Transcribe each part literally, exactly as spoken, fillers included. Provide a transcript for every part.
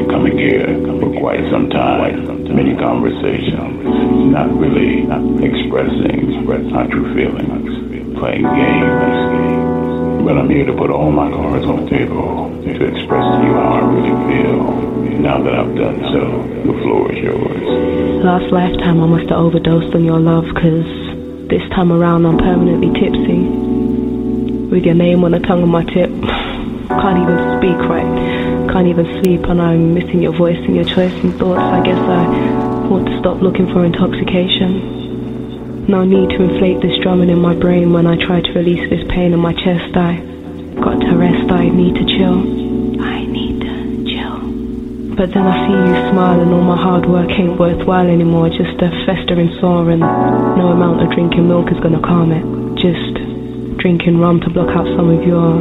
been coming here for quite some time. Many conversations, not really expressing our true feelings, playing games. But I'm here to put all my cards on the table to express to you how I really feel. Now that I've done so, the floor is yours. Last lifetime I must have overdosed on your love, cause this time around I'm permanently tipsy. With your name on the tongue of my tip. Can't even speak right. Can't even sleep, and I'm missing your voice and your choice and thoughts. I guess I want to stop looking for intoxication. No need to inflate this drumming in my brain when I try to release this pain in my chest. I got to rest, I need to chill. I need to chill. But then I see you smile and all my hard work ain't worthwhile anymore. Just a festering sore, and no amount of drinking milk is gonna calm it. Just drinking rum to block out some of your,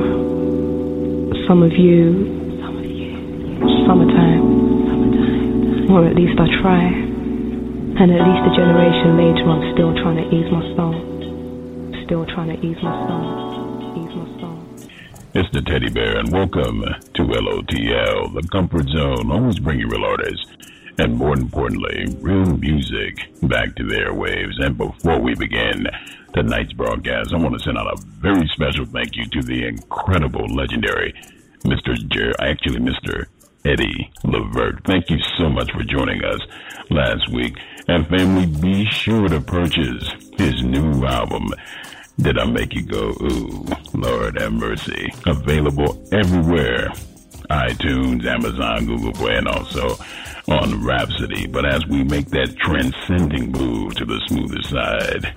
some of you, some of you, summertime, summertime, or at least I try. And at least a generation later, I'm still trying to ease my soul, still trying to ease my soul, ease my soul. It's the Teddy Bear, and welcome to L O T L, the comfort zone, always bringing real artists, and more importantly, real music back to the airwaves. And before we begin tonight's broadcast, I want to send out a very special thank you to the incredible, legendary Mister Jer, actually Mister Eddie Levert. Thank you so much for joining us last week. And family, be sure to purchase his new album, Did I Make You Go Ooh, Lord Have Mercy. Available everywhere. iTunes, Amazon, Google Play, and also on Rhapsody. But as we make that transcending move to the smoother side,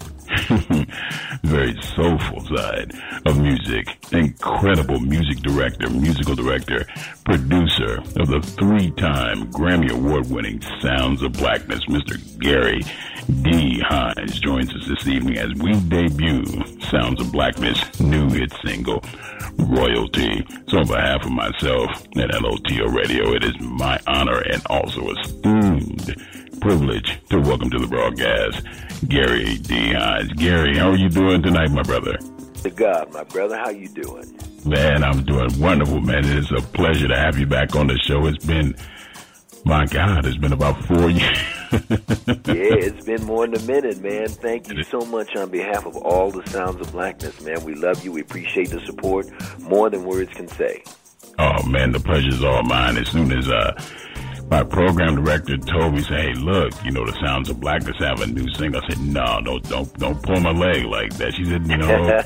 very soulful side of music, incredible music director, musical director, producer of the three-time Grammy Award-winning Sounds of Blackness, Mister Gary D. Hines joins us this evening as we debut Sounds of Blackness' new hit single, Royalty. So on behalf of myself and L O T O Radio, it is my honor and also esteemed privilege to welcome to the broadcast Gary D. Hines. Gary, how are you doing tonight, my brother? To God, my brother, how you doing? Man, I'm doing wonderful, man. It is a pleasure to have you back on the show. It's been, my God, it's been about four years. Yeah, it's been more than a minute, man. Thank you so much on behalf of all the Sounds of Blackness, man. We love you. We appreciate the support more than words can say. Oh, man, the pleasure's all mine. As soon as uh, my program director told me, say, hey, look, you know, the Sounds of Blackness have a new single. I said, no, no, don't, don't pull my leg like that. She said, you know,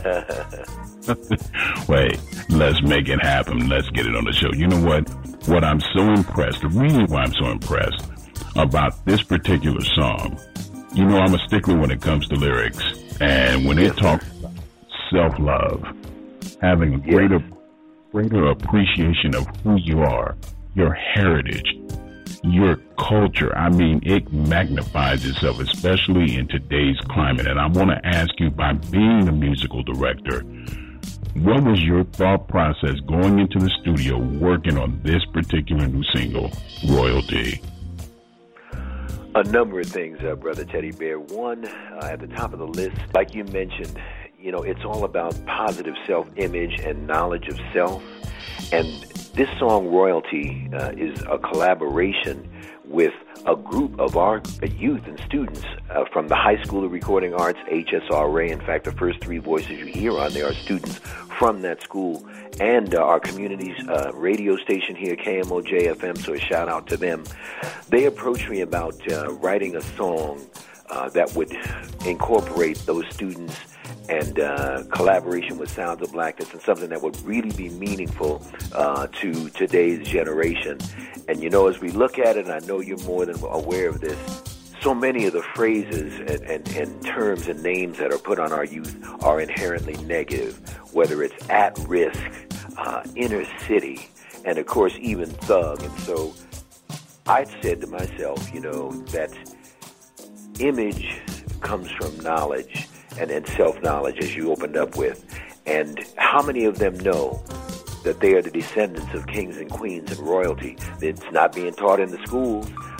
wait, let's make it happen. Let's get it on the show. You know what? What I'm so impressed, the reason why I'm so impressed about this particular song, you know, I'm a stickler when it comes to lyrics. And when it talks about self-love, having a greater, greater appreciation of who you are, your heritage, your culture, I mean, it magnifies itself, especially in today's climate. And I want to ask you, by being the musical director, what was your thought process going into the studio working on this particular new single, Royalty? A number of things, uh, Brother Teddy Bear. One, uh, at the top of the list, like you mentioned, you know, it's all about positive self-image and knowledge of self. And this song, Royalty, uh, is a collaboration with a group of our youth and students uh, from the High School of Recording Arts, H S R A. In fact, the first three voices you hear on there are students from that school, and uh, our community's uh, radio station here, K M O J F M, so a shout out to them. They approached me about uh, writing a song uh, that would incorporate those students and uh, collaboration with Sounds of Blackness, and something that would really be meaningful uh, to today's generation. And, you know, as we look at it, and I know you're more than aware of this, so many of the phrases and, and, and terms and names that are put on our youth are inherently negative, whether it's at risk, uh, inner city, and, of course, even thug. And so I said to myself, you know, that image comes from knowledge and, and self-knowledge, as you opened up with. And how many of them know that they are the descendants of kings and queens and royalty? It's not being taught in the schools,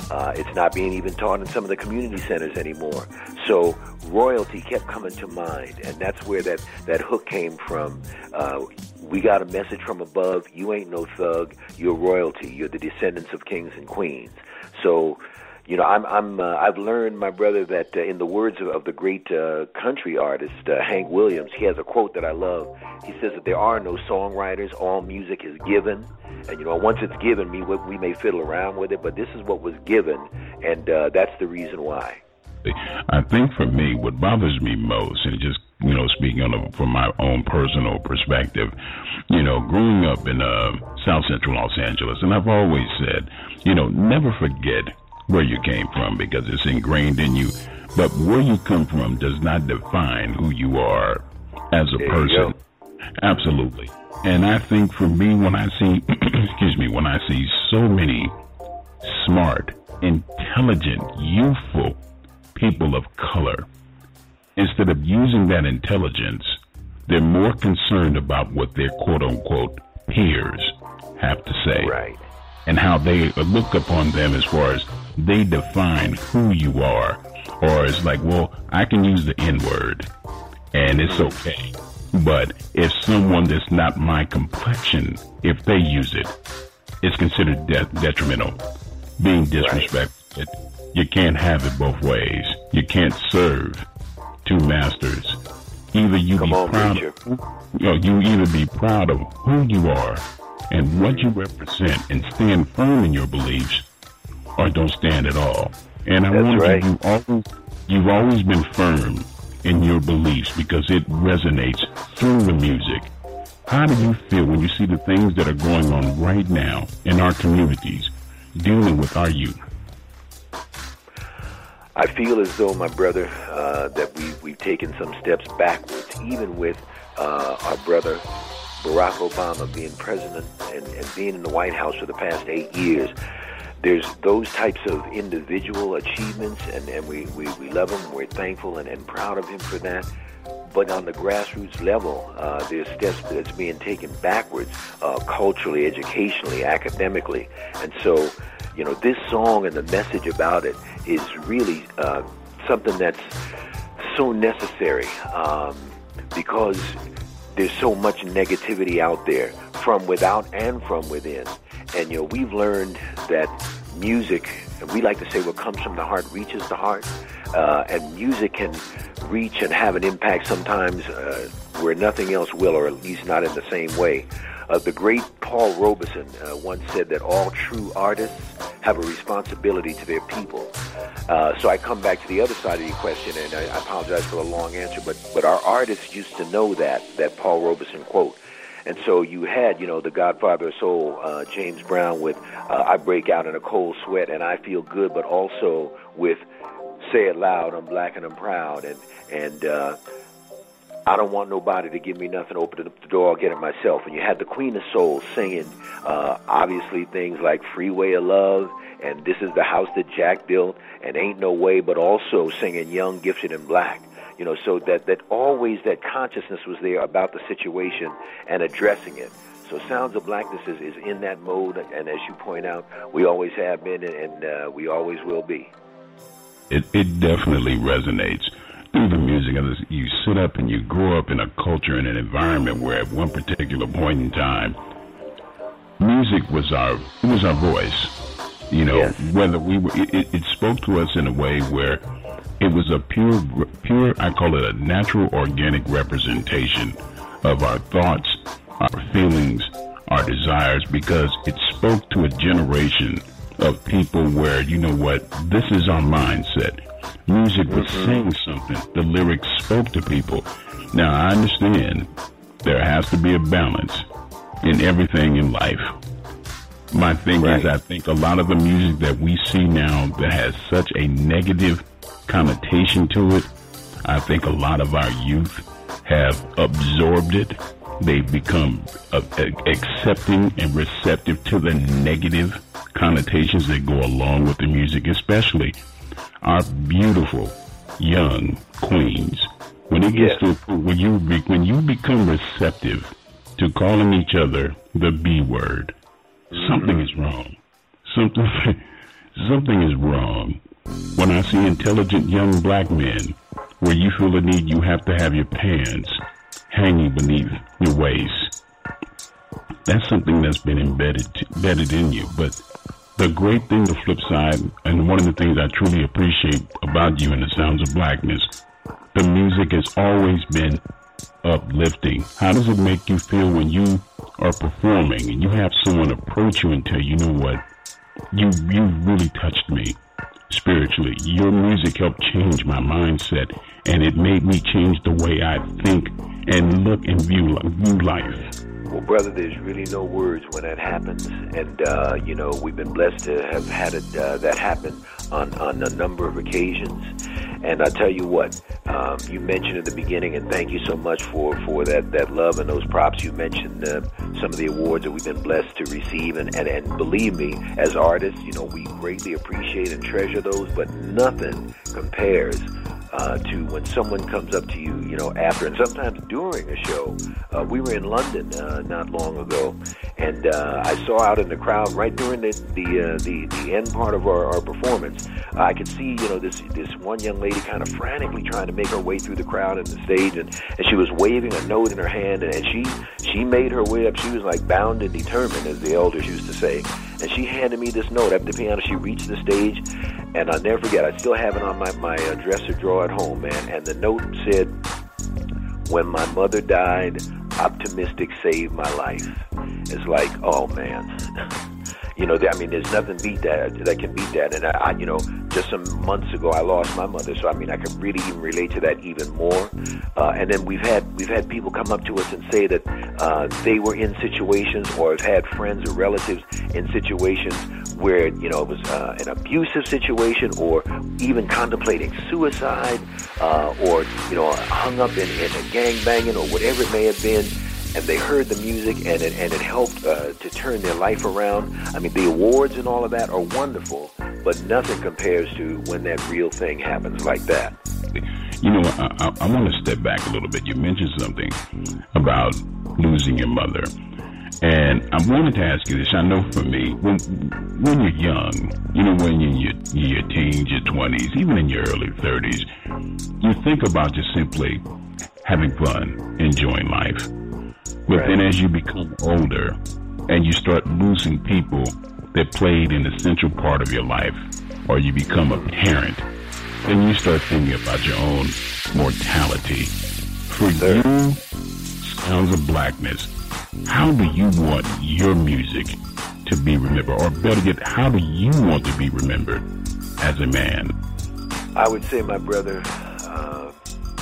Uh, it's not being even taught in some of the community centers anymore. So royalty kept coming to mind, and that's where that, that hook came from. Uh, we got a message from above. You ain't no thug. You're royalty. You're the descendants of kings and queens. So, you know, I'm, I'm, uh, I've learned, my brother, that uh, in the words of, of the great uh, country artist uh, Hank Williams, he has a quote that I love. He says that there are no songwriters. All music is given. And, you know, once it's given, we, we may fiddle around with it, but this is what was given, and uh, that's the reason why. I think for me, what bothers me most, and just, you know, speaking on a, from my own personal perspective, you know, growing up in uh, South Central Los Angeles, and I've always said, you know, never forget where you came from because it's ingrained in you. But where you come from does not define who you are as a there person. Absolutely. And I think for me, when I see, excuse me, when I see so many smart, intelligent, youthful people of color, instead of using that intelligence, they're more concerned about what their quote unquote peers have to say. Right. And how they look upon them as far as they define who you are. Or it's like, well, I can use the N word and it's okay. But if someone that's not my complexion, if they use it, it's considered de- detrimental, being disrespectful. Right. You can't have it both ways. You can't serve two masters. Either you Come be on, proud, preacher. of, you know, you either be proud of who you are and what you represent, and stand firm in your beliefs, or don't stand at all. And I That's wonder right. if you always, you've always been firm in your beliefs because it resonates through the music. How do you feel when you see the things that are going on right now in our communities, dealing with our youth? I feel as though, my brother, uh, that we, we've taken some steps backwards, even with uh, our brother Barack Obama being president and, and being in the White House for the past eight years. There's those types of individual achievements, and, and we, we, we love him, we're thankful and, and proud of him for that. But on the grassroots level, uh, there's steps that's being taken backwards, uh, culturally, educationally, academically. And so, you know, this song and the message about it is really uh, something that's so necessary um, because there's so much negativity out there from without and from within. And, you know, we've learned that music, and we like to say what comes from the heart reaches the heart, uh, and music can reach and have an impact sometimes uh, where nothing else will, or at least not in the same way. Uh, the great Paul Robeson uh, once said that all true artists have a responsibility to their people. Uh, so I come back to the other side of your question, and I, I apologize for the long answer, but, but our artists used to know that, that Paul Robeson quote. And so you had, you know, the Godfather of Soul, uh, James Brown with uh, I Break Out in a Cold Sweat and I Feel Good, but also with Say It Loud, I'm Black and I'm Proud, and, and uh, I don't want nobody to give me nothing, open up the door, I'll get it myself. And you had the Queen of Soul singing, uh, obviously, things like Freeway of Love, and This Is the House That Jack Built, and Ain't No Way, but also singing Young, Gifted, and Black. You know, so that, that always that consciousness was there about the situation and addressing it. So Sounds of Blackness is, is in that mode, and as you point out, we always have been, and uh, we always will be. It, it definitely resonates through the music. You sit up and you grow up in a culture and an environment where at one particular point in time, music was our it was our voice. You know, yes. whether we were, it, it spoke to us in a way where it was a pure, pure, I call it a natural, organic representation of our thoughts, our feelings, our desires, because it spoke to a generation of people where, you know what, this is our mindset. Music was mm-hmm. saying something. The lyrics spoke to people. Now, I understand there has to be a balance in everything in life. My thing right. is, I think a lot of the music that we see now that has such a negative connotation to it, I think a lot of our youth have absorbed it. They've become uh, accepting and receptive to the negative connotations that go along with the music, especially our beautiful young queens. When it gets yes. to when you be, when you become receptive to calling each other the B word, mm-hmm. something is wrong. Something something is wrong when I see intelligent young black men where you feel the need you have to have your pants hanging beneath your waist. That's something that's been embedded embedded in you. But the great thing, the flip side, and one of the things I truly appreciate about you and the Sounds of Blackness, the music has always been uplifting. How does it make you feel when you are performing and you have someone approach you and tell you, you know what, you you really touched me spiritually. Your music helped change my mindset, and it made me change the way I think and look and view, view life. Well, brother, there's really no words when that happens. And, uh, you know, we've been blessed to have had it, uh, that happen on, on a number of occasions. And I tell you what, um, you mentioned in the beginning, and thank you so much for, for that, that love and those props. You mentioned uh, some of the awards that we've been blessed to receive. And, and, and believe me, as artists, you know, we greatly appreciate and treasure those, but nothing compares Uh, to when someone comes up to you, you know, after and sometimes during a show. Uh, we were in London uh, not long ago, and uh, I saw out in the crowd right during the the uh, the, the end part of our, our performance. Uh, I could see, you know, this this one young lady kind of frantically trying to make her way through the crowd and the stage, and, and she was waving a note in her hand, and, and she she made her way up. She was like bound and determined, as the elders used to say. And she handed me this note at the piano. She reached the stage, and I'll never forget, I still have it on my, my uh, dresser drawer at home, man. And the note said, "When my mother died, optimistic saved my life." It's like, oh, man. You know, I mean, there's nothing beat that that can beat that. And I, I, you know, just some months ago, I lost my mother, so I mean, I could really even relate to that even more. Uh, and then we've had we've had people come up to us and say that uh, they were in situations, or have had friends or relatives in situations where, you know, it was uh, an abusive situation, or even contemplating suicide, uh, or, you know, hung up in, in a gangbanging, or whatever it may have been. And they heard the music, and it, and it helped uh, to turn their life around. I mean, the awards and all of that are wonderful, but nothing compares to when that real thing happens like that. You know, I, I, I want to step back a little bit. You mentioned something about losing your mother. And I wanted to ask you this. I know for me, when when you're young, you know, when you're in your, your teens, your twenties, even in your early thirties, you think about just simply having fun, enjoying life. But then as you become older and you start losing people that played an essential part of your life, or you become a parent, then you start thinking about your own mortality. For you, Sounds of Blackness, how do you want your music to be remembered? Or better yet, how do you want to be remembered as a man? I would say, my brother, uh,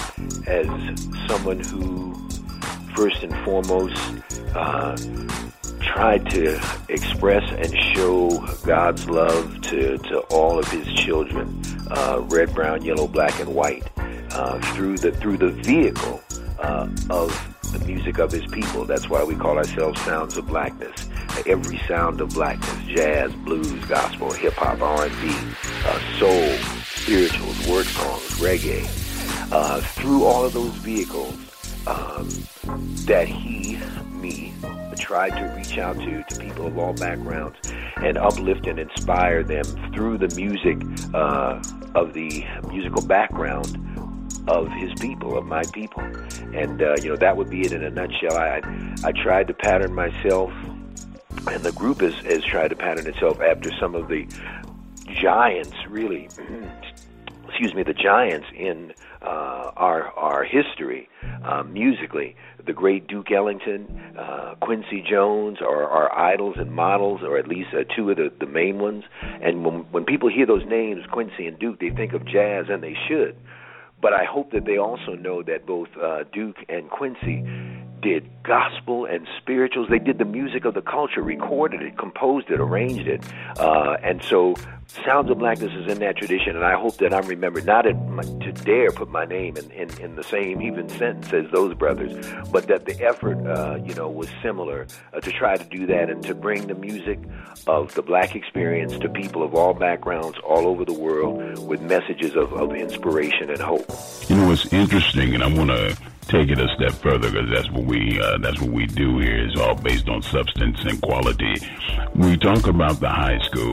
as someone who first and foremost uh, tried to express and show God's love to, to all of his children, uh, red, brown, yellow, black, and white, uh, through the through the vehicle uh, of the music of his people. That's why we call ourselves Sounds of Blackness. Every sound of blackness: jazz, blues, gospel, hip-hop, R and B, uh, soul, spirituals, word songs, reggae. Uh, through all of those vehicles, Um, that he, me, tried to reach out to, to people of all backgrounds and uplift and inspire them through the music uh, of the musical background of his people, of my people. And, uh, you know, that would be it in a nutshell. I, I tried to pattern myself, and the group has, has tried to pattern itself after some of the giants, really, excuse me, the giants in uh, our our history, uh, musically. The great Duke Ellington, uh, Quincy Jones are our idols and models, or at least uh, two of the, the main ones. And when, when people hear those names, Quincy and Duke, they think of jazz, and they should. But I hope that they also know that both uh, Duke and Quincy did gospel and spirituals. They did the music of the culture, recorded it, composed it, arranged it. Uh, and so Sounds of Blackness is in that tradition, and I hope that I'm remembered, not to dare put my name in, in, in the same even sentence as those brothers, but that the effort, uh, you know, was similar uh, to try to do that and to bring the music of the black experience to people of all backgrounds all over the world with messages of, of inspiration and hope. You know, it's interesting, and I want to take it a step further, because that's what we uh, that's what we do here. Is all based on substance and quality. We talk about the high school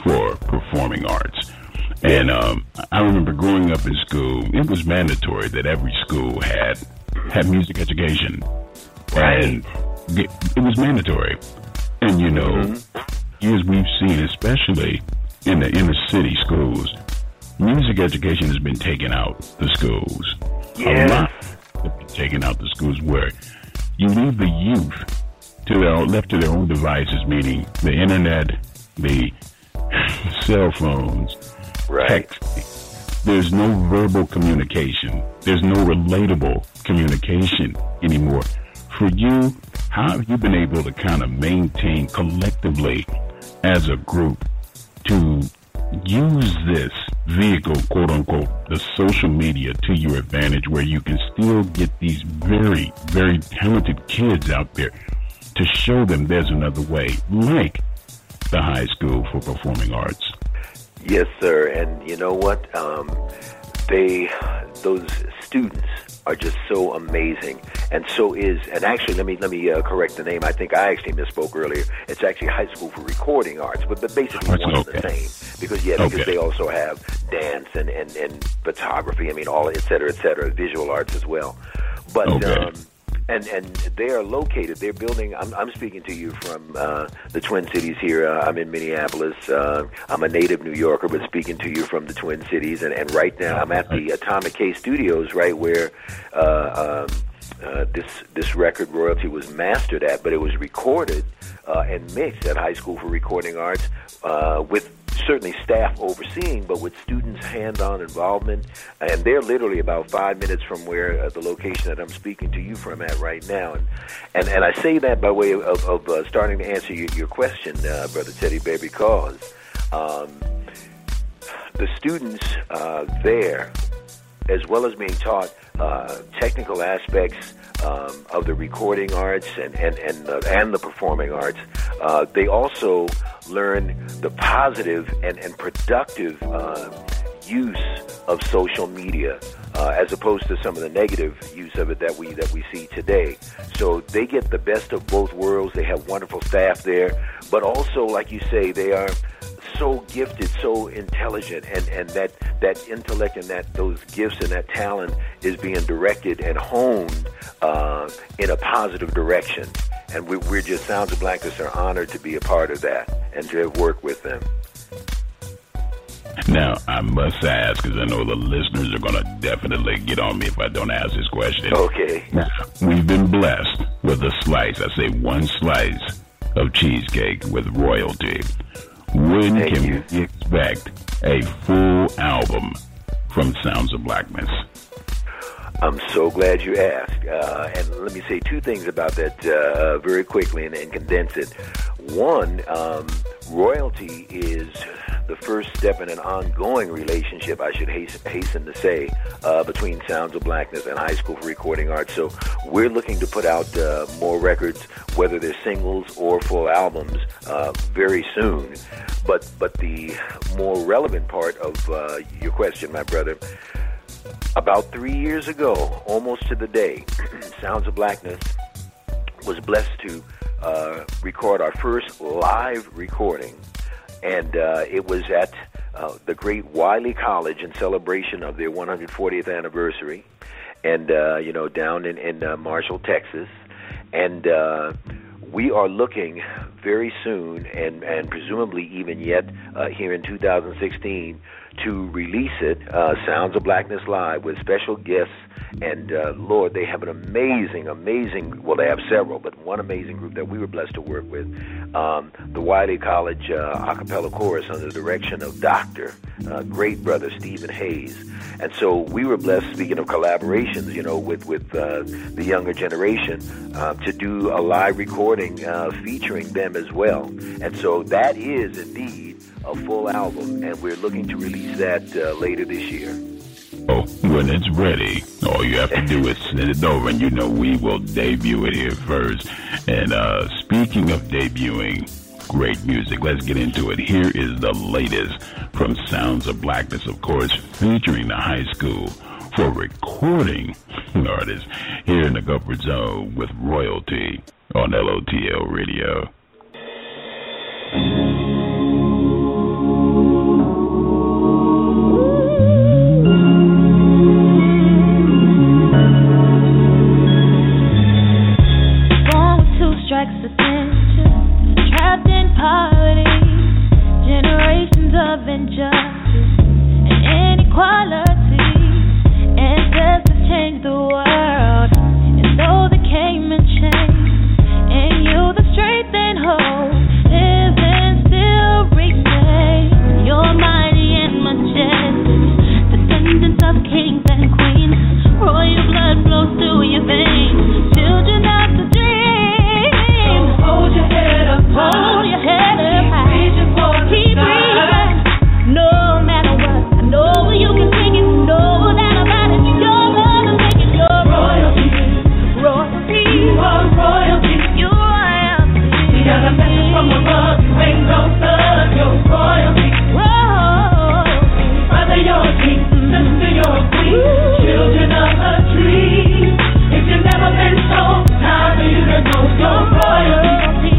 for performing arts. And um, I remember growing up in school, it was mandatory that every school had had music education. Right. And it, it was mandatory. And, you know, mm-hmm. as we've seen, especially in the inner city schools, music education has been taken out the schools. Yeah. A lot has been taken out the schools where you leave the youth to their own, left to their own devices, meaning the internet, the cell phones, right. text. There's no verbal communication. There's no relatable communication anymore. For you, how have you been able to kind of maintain collectively as a group to use this vehicle, quote unquote, the social media to your advantage, where you can still get these very, very talented kids out there to show them there's another way, like the High School for Performing Arts? Yes, sir. And you know what? Um, they, those students are just so amazing, and so is. And actually, let me let me uh, correct the name. I think I actually misspoke earlier. It's actually High School for Recording Arts, but but basically That's one okay. and the same. Because yeah, because okay. they also have dance and, and, and photography. I mean, all et cetera, et cetera, visual arts as well. But okay. um, and and they are located. They're building. I'm I'm speaking to you from uh, the Twin Cities here. Uh, I'm in Minneapolis. Uh, I'm a native New Yorker, but speaking to you from the Twin Cities. And, and right now, I'm at the Atomic K Studios, right where uh, um, uh, this this record Royalty was mastered at. But it was recorded uh, and mixed at High School for Recording Arts uh, with certainly staff overseeing, but with students' hands-on involvement. And they're literally about five minutes from where uh, the location that I'm speaking to you from at right now. And and, and I say that by way of, of uh, starting to answer your, your question, uh, Brother Teddy Bear, because um, the students uh, there, as well as being taught uh, technical aspects um, of the recording arts and and and, uh, and the performing arts, uh, they also learn the positive and, and productive uh, use of social media, uh, as opposed to some of the negative use of it that we that we see today. So they get the best of both worlds. They have wonderful staff there, but also, like you say, they are so gifted, so intelligent, and, and that, that intellect and that those gifts and that talent is being directed and honed uh, in a positive direction. And we, we're just, Sounds of Blackness are honored to be a part of that and to have worked with them. Now, I must ask, because I know the listeners are going to definitely get on me if I don't ask this question. Okay. Now, we've been blessed with a slice, I say one slice of cheesecake with Royalty. When Thank can you. we expect a full album from Sounds of Blackness? I'm so glad you asked. Uh, and let me say two things about that uh, very quickly and, and condense it. One, um, Royalty is the first step in an ongoing relationship, I should hasten, hasten to say, uh, between Sounds of Blackness and High School for Recording Arts. So we're looking to put out uh, more records, whether they're singles or full albums, uh, very soon. But but the more relevant part of uh, your question, my brother, about three years ago, almost to the day, Sounds of Blackness was blessed to uh, record our first live recording. And uh, it was at uh, the great Wiley College in celebration of their one hundred fortieth anniversary, and uh, you know, down in, in uh, Marshall, Texas. And uh, we are looking very soon, and, and presumably even yet uh, here in two thousand sixteen, to release it, uh, Sounds of Blackness Live, with special guests. And, uh, Lord, they have an amazing, amazing, well, they have several, but one amazing group that we were blessed to work with, um, the Wiley College uh, a cappella chorus under the direction of Doctor, uh, great brother Stephen Hayes. And so we were blessed, speaking of collaborations, you know, with, with uh, the younger generation, uh, to do a live recording uh, featuring them as well. And so that is indeed a full album, and we're looking to release that uh, later this year. Oh, when it's ready, all you have to do is send it over, and you know we will debut it here first. And uh, speaking of debuting great music, let's get into it. Here is the latest from Sounds of Blackness, of course, featuring the High School for Recording Artists here in the Comfort Zone with Royalty on L O T L Radio. trapped in poverty, generations of injustice and inequality. Ancestors changed the world, and though they came and changed, in you the strength and hope lives and still remains. You're mighty and majestic, descendants of kings and queens. Royal blood flows through your veins, children of the dream. So hold your head up high, hold your head up high, keep reaching for the keep sky. Reaching. No matter what, I know you can take it, no doubt about it. You're gonna make it, you're royalty, royalty. You are royalty, you're royalty. We got a message from above, you ain't no thug, you're royalty, royalty. Brother, you're a king, sister, you're a queen, children of a dream. If you've never been told, time for you to know you're royalty.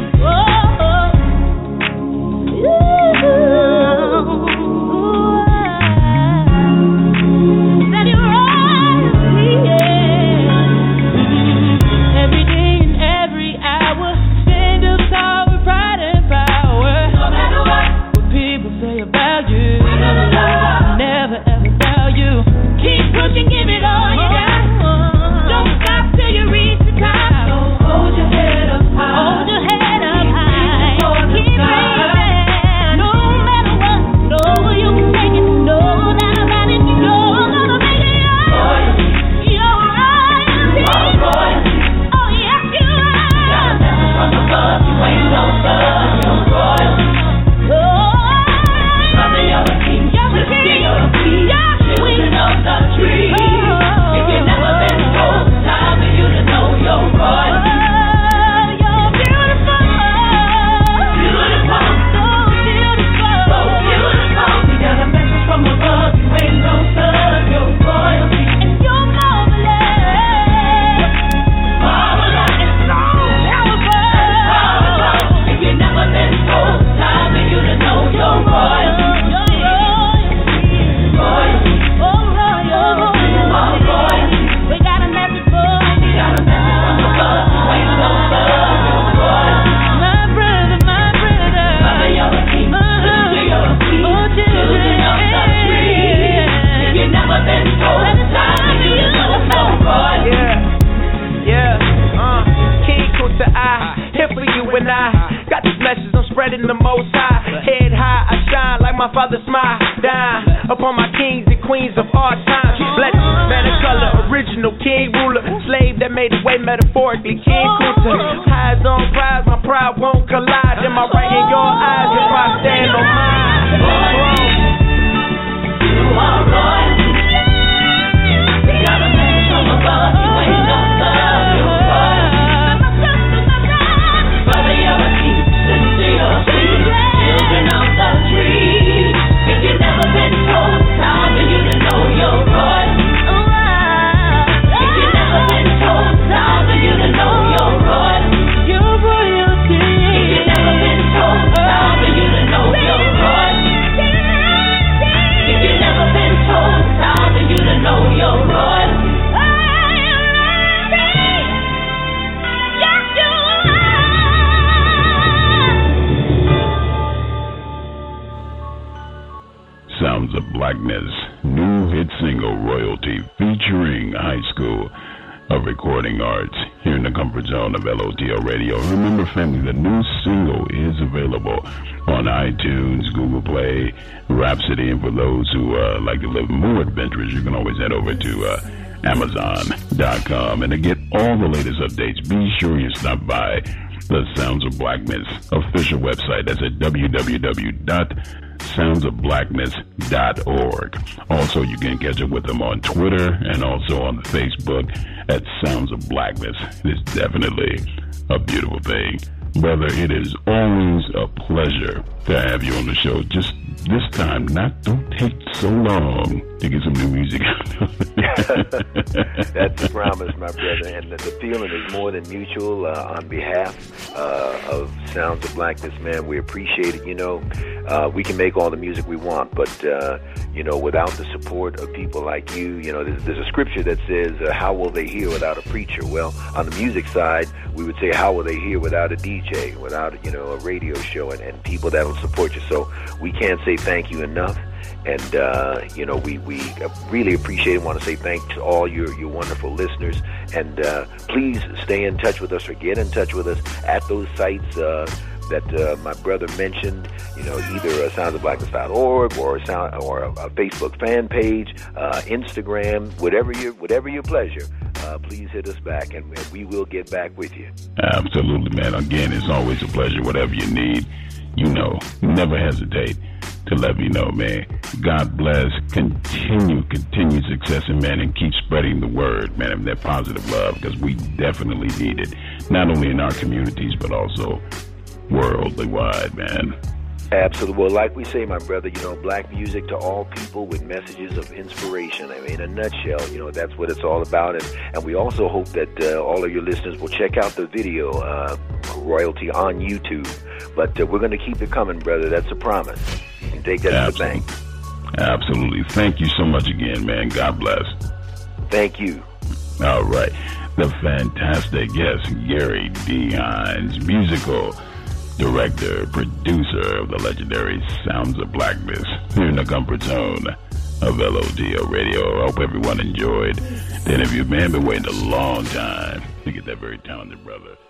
Sounds of Blackness, new hit single Royalty featuring High School of Recording Arts here in the comfort zone of L O T L Radio. Remember, family, the new single is available on iTunes, Google Play, Rhapsody, and for those who uh, like to live more adventurous, you can always head over to uh, Amazon dot com. And to get all the latest updates, be sure you stop by the Sounds of Blackness official website. That's at w w w dot sounds of blackness dot org. Also, you can catch up with them on Twitter and also on Facebook at Sounds of Blackness. It is definitely a beautiful thing. Brother, it is always a pleasure to have you on the show. Just this time, not don't take so long to get some new music out. That's the promise, my brother. And the, the feeling is more than mutual. Uh, on behalf uh, of Sounds of Blackness, man, we appreciate it. You know, uh, we can make all the music we want, but, uh, you know, without the support of people like you, you know, there's, there's a scripture that says, uh, how will they hear without a preacher? Well, on the music side, we would say, how will they hear without a D J, without, you know, a radio show and, and people that will support you? So we can't say thank you enough. And, uh, you know, we, we really appreciate it. Want to say thanks to all your, your wonderful listeners. And uh, please stay in touch with us or get in touch with us at those sites uh, that uh, my brother mentioned, you know, either uh, sounds of blackness dot org or a, sound, or a, a Facebook fan page, uh, Instagram, whatever your, whatever your pleasure. Uh, please hit us back, and we will get back with you. Absolutely, man. Again, it's always a pleasure. Whatever you need, you know, never hesitate to let me know, man. God bless. Continue, continue success, and man, and keep spreading the word, man, of that positive love, because we definitely need it, not only in our communities, but also worldly wide, man. Absolutely. Well, like we say, my brother, you know, black music to all people with messages of inspiration. I mean, in a nutshell, you know, that's what it's all about. And, and we also hope that uh, all of your listeners will check out the video, uh, Royalty, on YouTube. But uh, we're going to keep it coming, brother. That's a promise. You can take that Absolutely. to the bank. Absolutely. Thank you so much again, man. God bless. Thank you. All right. The fantastic guest, Gary D. Hines, musical director, producer of the legendary Sounds of Blackness, here in the comfort zone of L O T L Radio. I hope everyone enjoyed the interview. Man, been waiting a long time to get that very talented brother